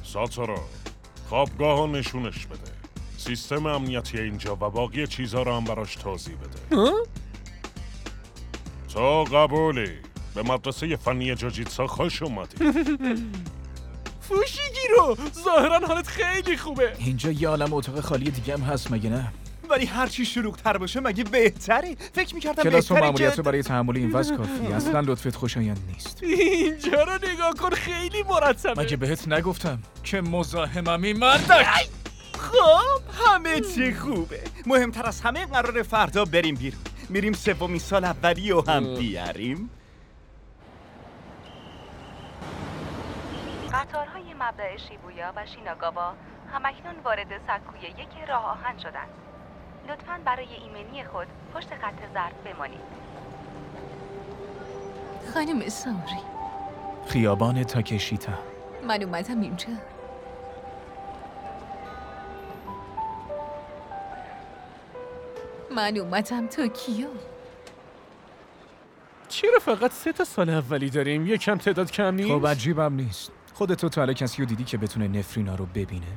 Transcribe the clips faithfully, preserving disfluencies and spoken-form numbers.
ساتورو، خوابگاه رو نشونش بده. سیستم امنیتی اینجا و باقی چیزها رو هم براش توضیح بده. ها؟ تو قبولی. به مدرسه فنی جوجیتسو خوش اومدی. فوشیگیرو، ظاهرا حالت خیلی خوبه. اینجا یه عالم اتاق خالی دیگه هم هست مگه نه؟ ولی هر چی شلوغ‌تر باشه مگه بهتره؟ فکر می‌کردم کلاس و بهتره ماموریت که برای تحمل این وضع کافی. اصلا لطفت خوشایند نیست. اینجا رو نگاه کن، خیلی مرتبه. مگه بهت نگفتم که مزاحممی مردک؟ خب همه چی خوبه. مهمتر از همه قراره فردا بریم بیرون. میریم سومین سال اولی و هم بیاریم. قطارهای مبدأ شیبویا و شیناگاوا همکنون وارد سکوی یک راه آهن شدند. لطفاً برای ایمنی خود پشت خط زرد بمانید. خانم ساری، خیابان تاکشیتا. من اومدم اینجا. من اومدم توکیو. چرا فقط سه تا سال اولی داریم؟ یکم تعداد کم نیست؟ خب عجیبم نیست. خودتو تا حالا کسی رو دیدی که بتونه نفرینا رو ببینه؟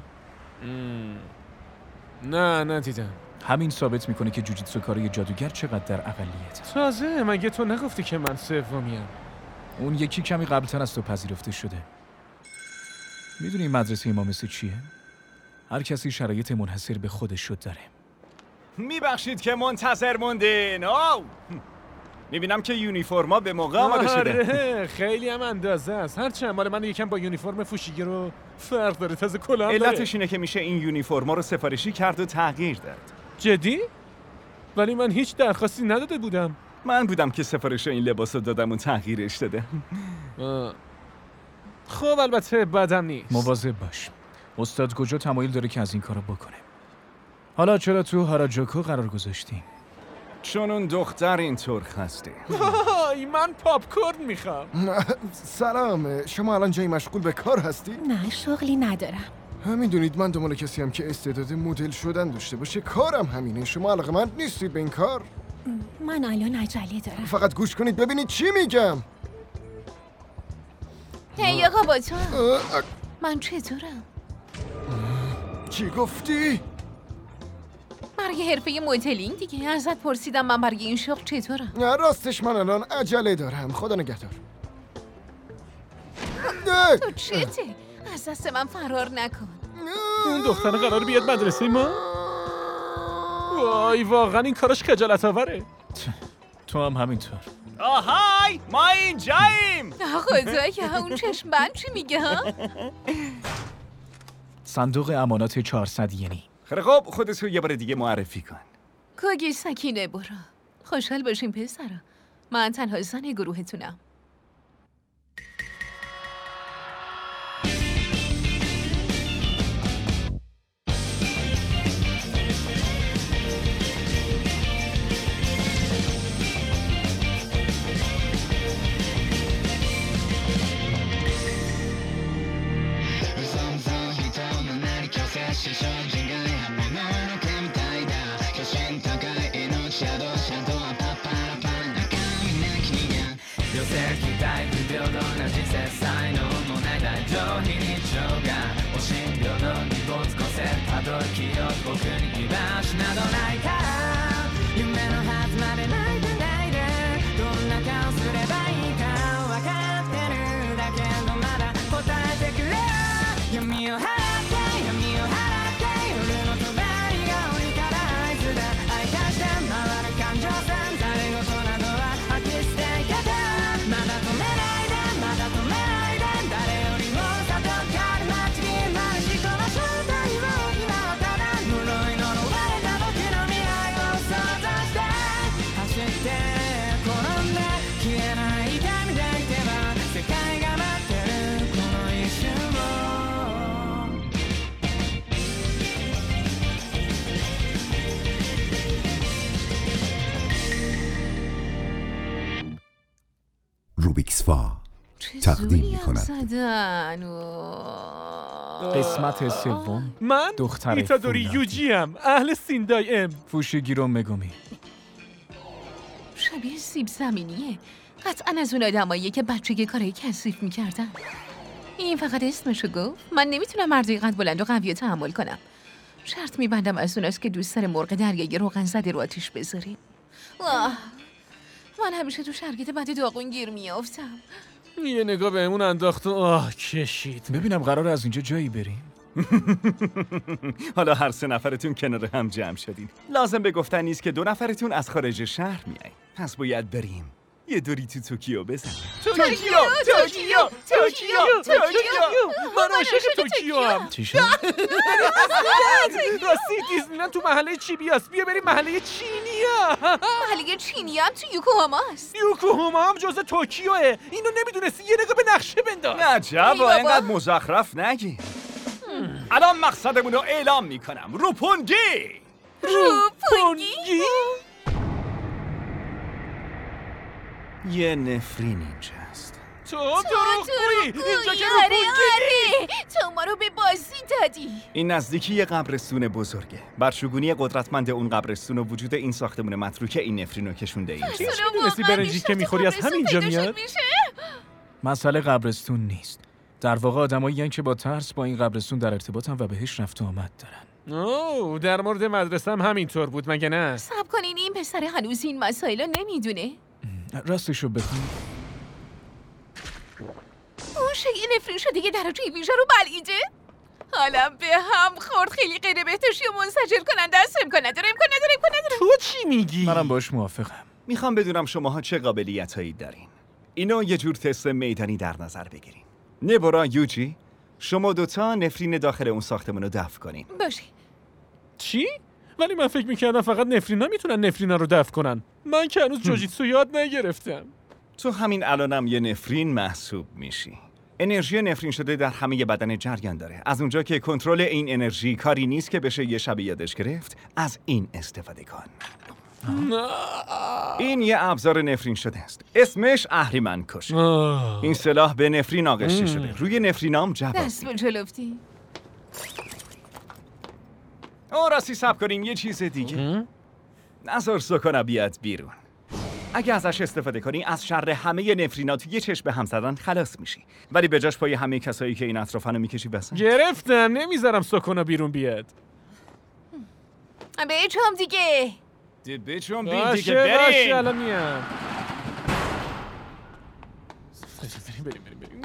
نه ندیدم. همین ثابت میکنه که جوجیتسو کارای جادوگر چقدر در اقلیته. تازه مگه تو نگفتی که من سومیم؟ اون یکی کمی قبلتر از تو پذیرفته شده. میدونی مدرسه ما مثل چیه؟ هر کسی شرایط منحصر به خودش رو داره. میبخشید که منتظر موندین. آو میبینم که یونیفرما به موقع آماده شده. آره خیلی هم اندازه است. هرچند مال من یکم با یونیفرم فوشیگیرو فرق داره. تازه کلاه هم داره. علتش اینه که میشه این یونیفرما رو سفارشی کرد و تغییر داد. جدی؟ ولی من هیچ درخواستی نداده بودم. من بودم که سفارش این لباس رو دادم و تغییرش داده. آه. خب البته بدم نیست. مواظب باش. استاد گوجو تمایل داره که از این کارو بکنه. حالا چرا تو هاراجوکو قرار گذاشتیم؟ چون اون دختر اینطور خسته. ای من پاپ کورن میخوام. سلام، شما الان جایی مشغول به کار هستی؟ نه شغلی ندارم. میدونید من دنبال کسی هم که استعداد مدل شدن داشته باشه. کارم همینه. شما علاقه‌مند نیستید به این کار؟ من الان عجله دارم. فقط گوش کنید ببینید چی میگم. هی آقا با تو من چطورم؟ چی گفتی؟ برای حرفه مدلینگ دیگه. ازت پرسیدم من برای این شغل چطورم. نه راستش من الان عجله دارم. خدا نگهدار. تو چته؟ از دست من فرار نکن. اون دختر قرار بیاد مدرسه ما؟ وای واقعا این کارش خجالت آوره. تو هم همینطور. آهای ما اینجاییم. خدایا اون چشم بند چی میگه ها؟ صندوق امانات چهارصد ینی. خیلی خب خودت رو یه بار دیگه معرفی کن. کوگی سکینه برو. خوشحال باشیم پسرا. من تنها زن گروهتونم. روبیکسفا تقدیم می‌کند. قسمت سوم. من دختر ایتادوری فولادی. یوجی ام، اهل سیندای ام. فوشیگیرو مگومی. شبیه سیب زمینیه. قطعا از اون آدماییه که بچگی کارهای کثیف میکردن. این فقط اسمشو گفت. من نمیتونم مردای قد بلند و قوی تحمل کنم. شرط میبندم از اوناست که دوست داره مرغ دریایی روغن زده رو آتیش بذاریم. آه. من همیشه تو شرکت بعد داغون گیر میافتم. یه نگاه بهمون انداخت و آه کشید. ببینم قرار از اینجا جایی بریم. حالا هر سه نفرتون کنار هم جمع شدین. لازم به گفتن نیست که دو نفرتون از خارج شهر میایین. پس باید بریم یه دوری تو توکیو بزنیم. توکیو توکیو توکیو توکیو. من عاشق توکیو هم. چی شد؟ راستی دیزنیلند تو محله چیبیاست. بیا بریم محله چینیا. محله چینی هم تو یوکوهاماست. یوکوهاما هم جزء توکیوه. اینو نمیدونستی؟ یه نگاه به نقشه بنداز. عجب ای بابا. اینقدر مزخرف نگی. الان مقصدمون رو اعلام میکنم. روپونگی روپونگی؟ یه نفرین اینجاست. تو دروغگویی. اینجا که آره روپونگی. آره. تو ما رو به بازی دادی. این نزدیکی یه قبرستون بزرگه. برشگونی قدرتمند اون قبرستون و وجود این ساختمون متروکه این نفرین رو کشونده اینجا. هیچ میدونستی برنجی که میخوری از همینجا میاد؟ مسئله قبرستون نیست. در واقع آدمایی که با ترس با این قبرستون در ارتباطن و بهش رفت و آمد دارن. اوه در مورد مدرسه هم همینطور بود مگه نه؟ صبر کنین، این پسر هنوز این مسائل رو نمیدونه. راستشو بگو اون شیء نفرین شده که در ویژه رو بلعیده. حالا به هم خورد. خیلی غیر بهتشی و منسجم کننده است. امکان نداره امکان نداره امکان نداره. تو چی میگی؟ منم باش موافقم. میخوام بدونم شماها چه قابلیتایی دارین. اینو یه جور تست میدانی در نظر بگیرین. نبورا یوجی، شما دوتا نفرین داخل اون ساختمون رو دفع کنین. باشه. چی؟ ولی من فکر میکردم فقط نفرینا میتونن نفرینا رو دفع کنن. من که هنوز جوجیتسو یاد نگرفتم. تو همین الانم یه نفرین محسوب میشی. انرژی نفرین شده در همه بدن جریان داره. از اونجا که کنترل این انرژی کاری نیست که بشه یه شب یادش گرفت، از این استفاده کن. این یه ابزار نفرین شده است. اسمش اهریمن کش. این سلاح به نفرین آغشته شده. روی نفرینام جواب دست میده. به جلوفتی. او راستی سب کنین یه چیز دیگه. نظر سکانه بیاد بیرون. اگه ازش استفاده کنی از شر همه نفرینات یه چشم به هم زدن خلاص میشی. ولی به جاش پای همه کسایی که این اطرافنو میکشی بسن. گرفتم. نمیذارم سکونا بیرون بیاد. به چم دیگه. به چون بی باشه دیگه باشه بریم. الان میام. بریم بریم بریم بریم.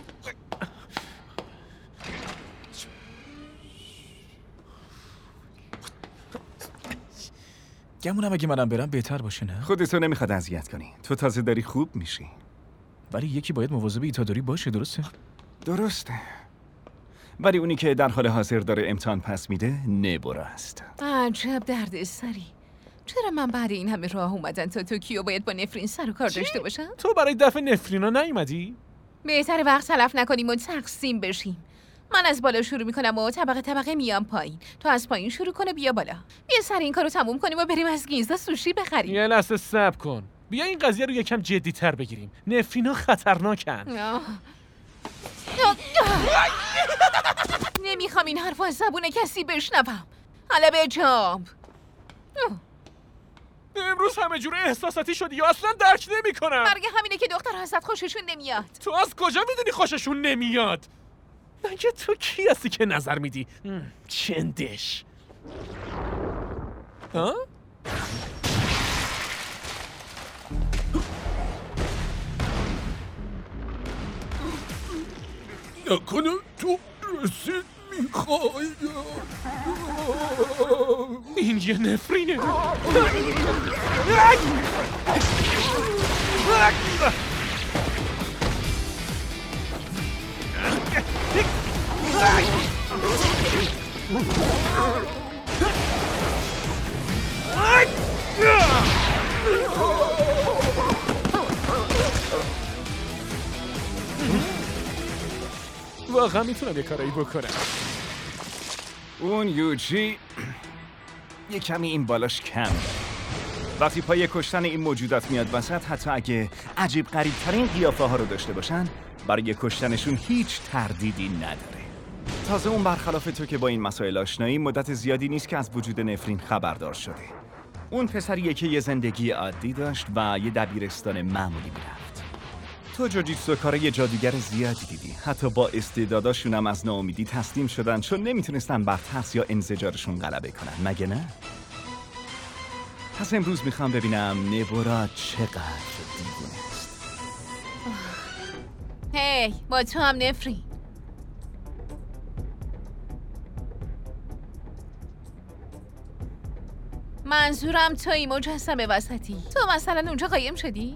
گمونم اگه منم برم بهتر باشه نه؟ خودتو نمیخواد اذیت کنی. تو تازه داری خوب میشی. ولی یکی باید مواظب ایتاداری باشه، درسته؟ درسته. ولی اونی که در حال حاضر داره امتحان پس میده نبورا است. عجب درد سری. چرا من بعد این همه راه اومدن تا توکیو باید با نفرین سر و کار داشته باشم؟ تو برای دفع نفرینا نیومدی؟ بهتر وقت تلف نکنیم و تقسیم بشیم. من از بالا شروع میکنم و طبقه طبقه میام پایین. تو از پایین شروع کنه بیا بالا. بیا سر این کارو تموم کنیم و بریم از گینزا سوشی بخریم. یه لحظه صبر کن. بیا این قضیه رو یکم جدی‌تر بگیریم. نفرینا خطرناکن. آه. نمیخوام این حرف از زبون کسی بشنوم. حالا به جام. امروز همه جوره احساساتی شدی یا اصلا درک نمی‌کنم. مرگ همینه که دخترها ازت خوششون نمیاد. تو از کجا میدونی خوششون نمیاد؟ مگه تو کی هستی که نظر میدی؟ چندش ها؟ نکنه تو رسید میخوای؟ این یه نفرینه. واقعا میتونم یه کارایی بکنم. اون یوجی یه کمی این بالاش کم داره. وقتی پای کشتن این موجودات میاد وسط، حتی اگه عجیب غریب ترین قیافه ها رو داشته باشن، برای کشتنشون هیچ تردیدی نداره. تازه اون برخلاف تو که با این مسائل آشنایی، مدت زیادی نیست که از وجود نفرین خبردار شده. اون پسریه که یه زندگی عادی داشت و یه دبیرستان معمولی میرفت. تو جوجیتسو کارای جادوگر زیادی دیدی. حتی با استعداداشون هم از ناامیدی تسلیم شدن چون نمیتونستن بر ترس یا انزجارشون غلبه کنن، مگه نه؟ پس امروز میخوام ببینم نبورا چقدر دیوونه است. هی با تو هم نفرین. منظورم توی مجسمه وسطی. تو مثلا اونجا قایم شدی؟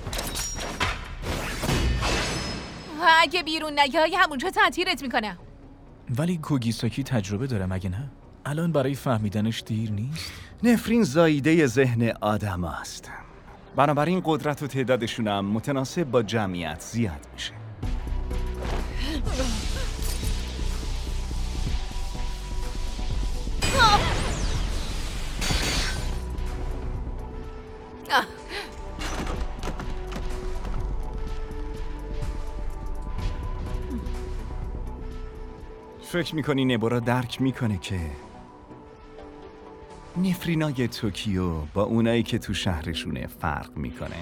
و اگه بیرون نیای همونجا تعطیلت میکنم. ولی کوگیساکی تجربه داره مگه نه؟ الان برای فهمیدنش دیر نیست؟ نفرین زاییده ذهن آدم است. بنابراین قدرت و تعدادشون هم متناسب با جمعیت زیاد میشه. آه. فکر میکنی نبورا درک میکنه که نفرینای توکیو با اونایی که تو شهرشونه فرق میکنه؟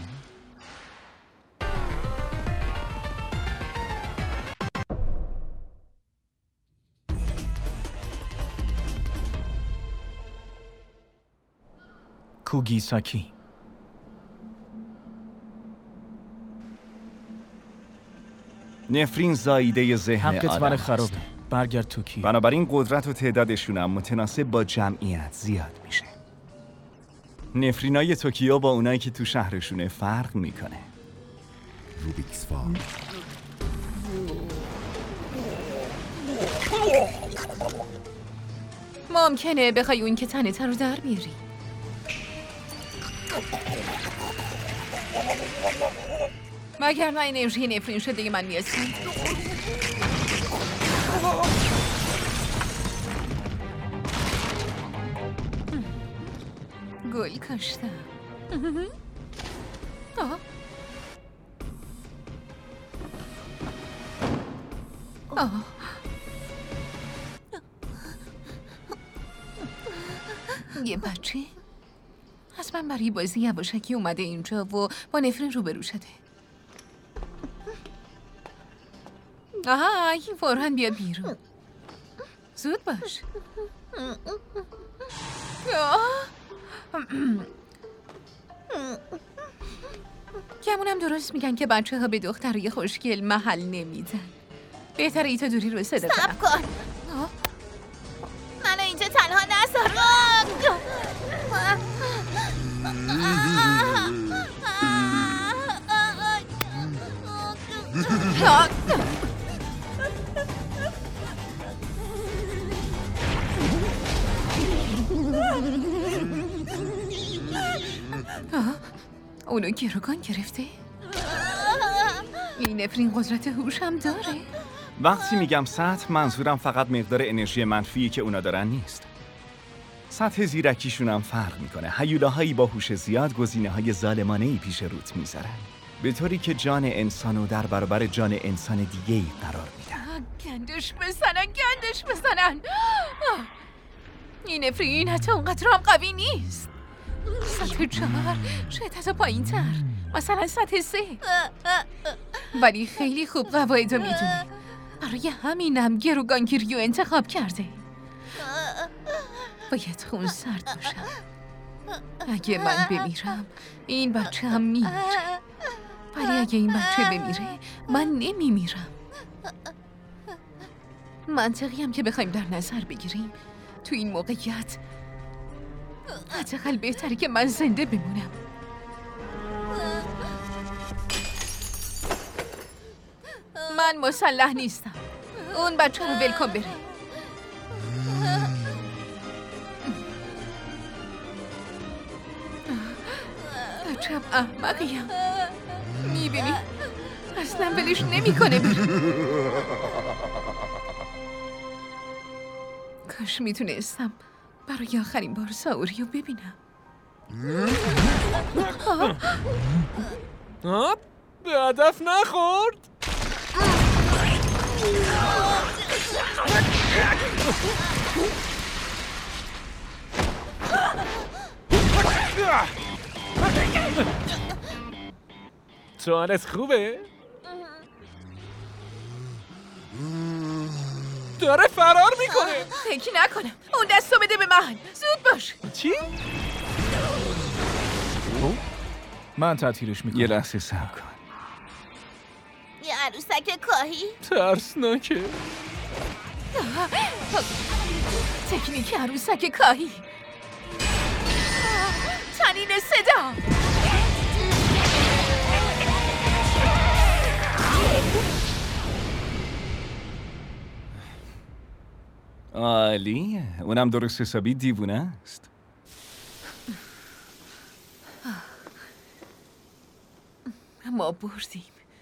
کوگیساکی نفرین زاییده ذهن حقت آدم من است. خرابه. برگرد توکیو. بنابراین قدرت و تعدادشون هم متناسب با جمعیت زیاد میشه. نفرینای توکیو با اونایی که تو شهرشونه فرق میکنه. روبیکس وان. ممکنه بخوای اون که تنته رو در بیاری. مگر نه انرژی نفرین شده من میرسی؟ گل کاشتم. آه. آه. یه بچه حتما برای بازی یواشکی اومده اینجا و با نفرین روبرو شده. آها این فوراً بیا بیرون. زود باش. گمونم درست میگن که بچه ها به دخترای خوشگل محل نمیدن. بهتره ای تا دوری رو صدا کنم. صبر کن. منو اینجا تنها نذار. اونو گروگان گرفته؟ این نفرین قدرت هوش هم داره؟ وقتی میگم سطح منظورم فقط مقدار انرژی منفی که اونا دارن نیست. سطح زیرکیشون هم فرق میکنه. هیولاهایی با هوش زیاد گزینه‌های ظالمانه‌ای پیش روت میذارن، به طوری که جان انسانو در برابر جان انسان دیگه‌ای قرار میدن. گندش بزنن گندش بزنن. این نفرین حتی اونقدر هم قوی نیست. سطح چهار شاید حتی پایین تر، مثلا سطح سه. ولی خیلی خوب قواعد رو میدونه. برای همینم گروگانگیری رو انتخاب کرده. باید خون سرد باشم. اگه من بمیرم این بچه هم میمیره، ولی اگه این بچه بمیره من نمیمیرم. منطقی هم که بخوایم در نظر بگیریم تو این موقعیت حداقل بهتره که من زنده بمونم. من مسلح نیستم. اون بچه رو ول کن بره. بچه‌م احمقیم. میبینی؟ اصلا ولش نمی کنه بره. کاش میتونستم برای آخرین بار ساوری رو ببینم. آه به هدف نخورد. تو حالت خوبه؟ داره فرار میکنه. فکر نکنم. اون دستو بده به من. زود باش. چی؟ من تعطیلش میکنم. یه لحظه صبر کن. یه عروسک کاهی. ترسناکه. تکنیک عروسک کاهی. تنین صدا. عالیه. اونم درست حسابی دیوونه است. ما بردیم.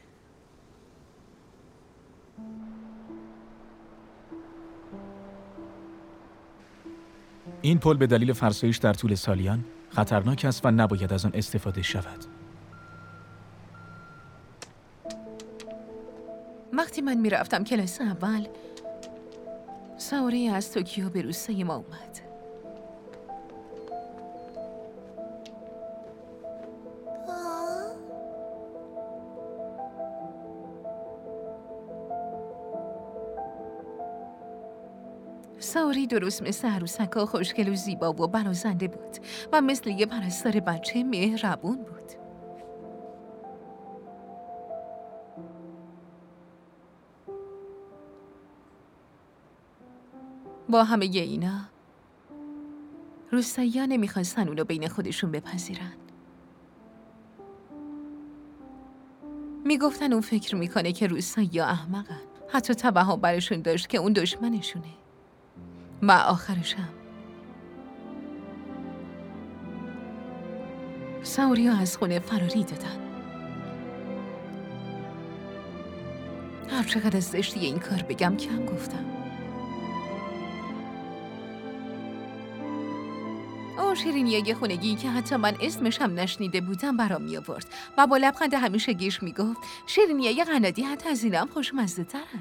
این پل به دلیل فرسایش در طول سالیان خطرناک است و نباید از آن استفاده شود. وقتی من میرفتم کلاس اول، ساوری از توکیو به روستای ما اومد. ساوری درست مثل عروسک‌ها خوشگل و زیبا و برازنده بود و مثل یه پرستار بچه مهربون بود. با همه اینا روستایی‌ها نمیخواستن اونو بین خودشون بپذیرن. میگفتن اون فکر میکنه که روستایی‌ها احمقن. حتی تبهم برشون داشت که اون دشمنشونه. و آخرشم ساوریو از خونه فراری دادن. هر چقدر از زشتی این کار بگم کم گفتم. اون شیرینیای خونگی که حتی من اسمش هم نشنیده بودم برام می آورد و با لبخند همیشه گیش می گفت شیرینیای قنادی حتی از اینا هم خوشمزه ترن.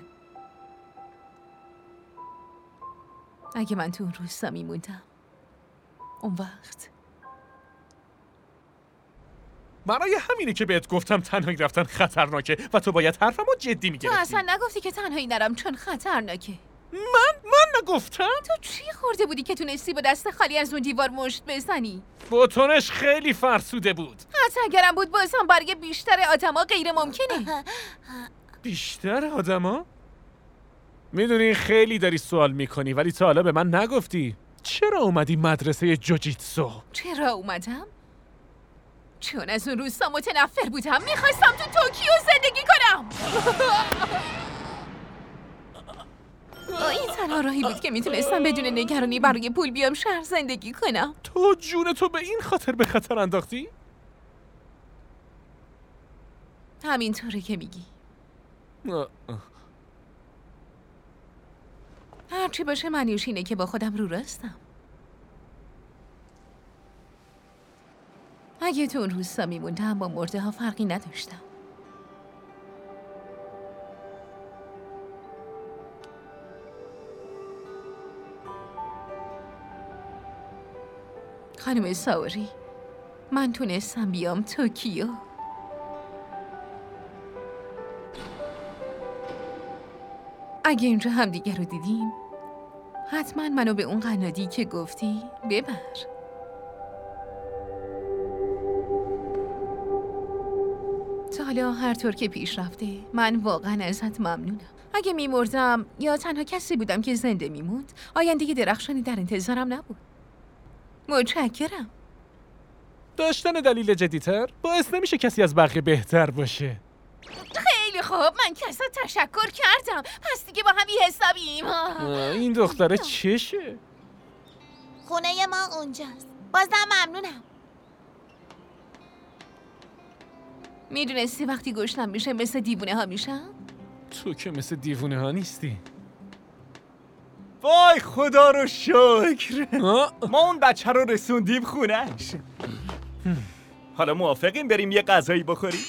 اگه من تو اون روستا میموندم اون وقت برای همینه که بهت گفتم تنهایی رفتن خطرناکه و تو باید حرفمو جدی تو میگرفتی. اصلا نگفتی که تنهایی نرم چون خطرناکه. من من نگفتم. تو چی خورده بودی که تونستی با دست خالی از اون دیوار مشت بزنی؟ بوتونش خیلی فرسوده بود. حتی اگرم بود بازم برای بیشتر آدما غیر ممکنه. بیشتر آدما؟ میدونی خیلی داری سوال میکنی ولی تا حالا به من نگفتی. چرا اومدی مدرسه جوجیتسو؟ چرا اومدم؟ چون از اون روستا متنفر بودم. میخواستم تو توکیو زندگی کنم. این تنها راهی بود که میتونستم بدون نگرانی برای پول بیام شهر زندگی کنم. تو جون تو به این خاطر به خطر انداختی؟ همینطوره که میگی. هرچی باشه معنیش اینه که با خودم رو راستم. اگه تو اون روستا میموندم با مرده ها فرقی نداشتم. خانم ساوری، من تونستم بیام توکیو. اگه اینجا همدیگه رو دیدیم حتما منو به اون قنادی که گفتی ببر. تا حالا هر طور که پیش رفته من واقعا ازت ممنونم. اگه میمردم یا تنها کسی بودم که زنده میموند آینده درخشانی در انتظارم نبود. متشکرم. داشتن دلیل جدیتر باعث نمیشه کسی از بقیه بهتر باشه. خیلی خوب، من که ازت تشکر کردم. پس دیگه با هم یه حسابیم. این دختره چشه؟ خونه ما اونجاست. بازم ممنونم. میدونستی وقتی گشنم میشه مثل دیوونه ها میشم؟ تو که مثل دیوونه ها نیستی. وای خدا رو شکر. ما اون بچه رو رسوندیم خونش. حالا موافقیم بریم یه غذایی بخوریم؟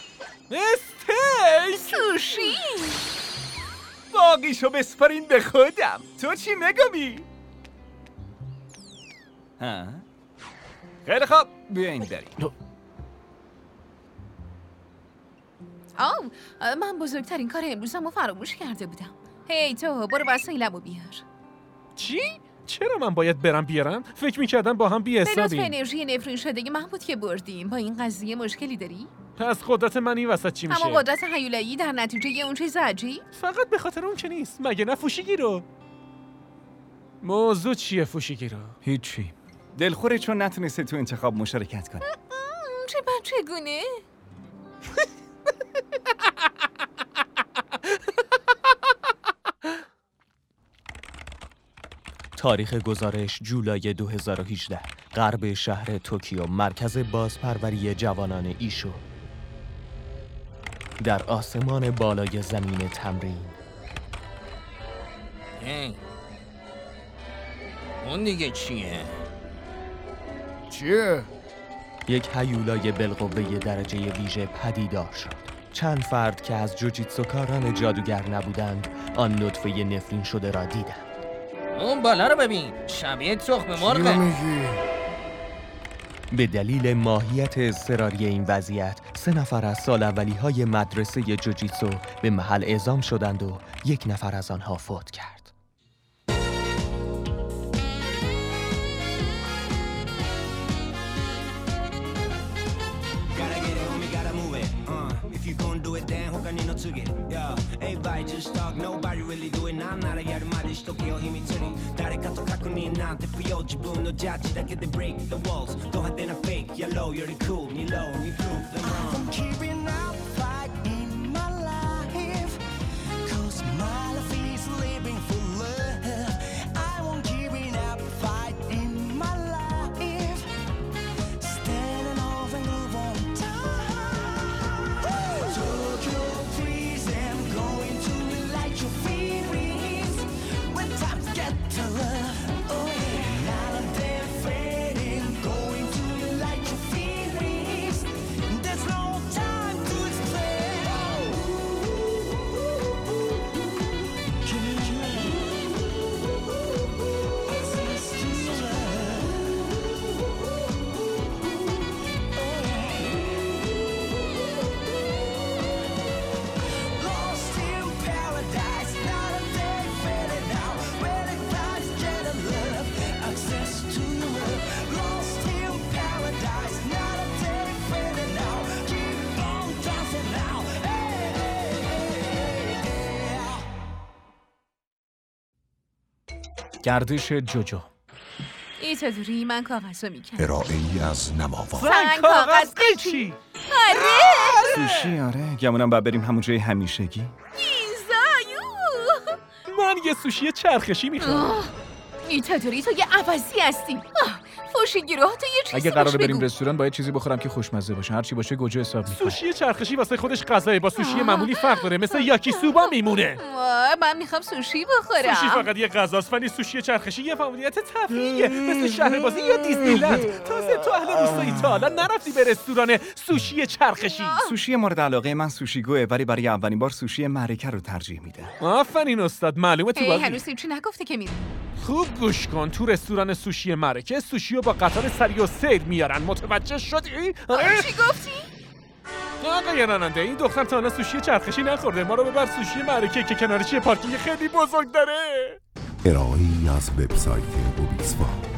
استیک سوشی. باقیشو بسپارین به خودم. تو چی مگمی؟ ها؟ خیلی خوب بیاین بریم. آو من بزرگترین کار امروزم رو فراموش کرده بودم. هی تو برو وسایلمو بیار. چی؟ چرا من باید برم بیارم؟ فکر میکردم با هم به لطف بی‌حسابیم. انرژی نفرین شده من بود که بردیم. با این قضیه مشکلی داری؟ پس قدرت من این وسط چی میشه؟ اما قدرت هیولایی در نتیجه اون چیز عجیب؟ فقط به خاطر اون که نیست. مگه نه فوشیگیرو؟ موضوع چیه فوشیگیرو؟ هیچی. دلخوره چون نتونسته تو انتخاب مشارکت کنه. چه بچگونه؟ تاریخ گزارش جولای دو هزار و هجده، غرب شهر توکیو، مرکز بازپروری جوانان ایشو. در آسمان بالای زمین تمرین. هی اون دیگه چیه؟ چیه؟ یک هیولای بالقوه درجه ویژه پدیدار شد. چند فرد که از جوجیتسوکاران جادوگر نبودند، آن نطفه نفرین شده را دیدند. اون بالا رو ببین، شبیه تخم چی مرغه. میگی؟ به دلیل ماهیت اضطراری این وضعیت، سه نفر از سال اولی های مدرسه جوجیتسو به محل اعزام شدند و یک نفر از آنها فوت کرد. گردش جوجو. ای چطوری؟ من کاغذ رو میکنم. ارائه‌ای از نماوان. سنگ کاغذ قیچی. آره سوشی آره، گمونم باید بریم همون جای همیشگی. ایزایو. من یه سوشی چرخشی میخوام. ای چطوری؟ تو یه عوضی هستی. فوشیگیرو تو یه چیزی اگه قراره بهش بریم بگو. رستوران باید چیزی بخورم که خوشمزه باشه. هر چی باشه گوجه حساب میکنم. سوشی چرخشی واسه خودش غذای با سوشی معمولی فرق داره. مثل یاکی سوبا میمونه. وای، من میخوام سوشی بخورم. سوشی فقط یه غذاست، ولی سوشی چرخشی یه فعالیت تفریحیه، مثل شهر بازی یا دیزنیلند. تازه تو اهل روستایی تا حالا نرفتی به رستوران سوشی چرخشی؟ سوشی مورد علاقه من سوشیگوه، ولی برای اولین بار سوشی معرکه رو ترجیح میده. آفرین استاد، معلومه تو هی بازی. هنوز هیچی نگفته که میری. خوب گوش کن، تو رستوران سوشی معرکه سوشی رو با قطار سری و سیر میارن. متوجه شدی؟ آره؟ چی گفتی؟ آقای راننده، این دختر تا حالا سوشی چرخشی نخورده. ما رو ببر سوشی معرکه که کنارش یه پارکینگ خیلی بزرگ داره. ارائه‌ای از وبسایت روبیکس فام.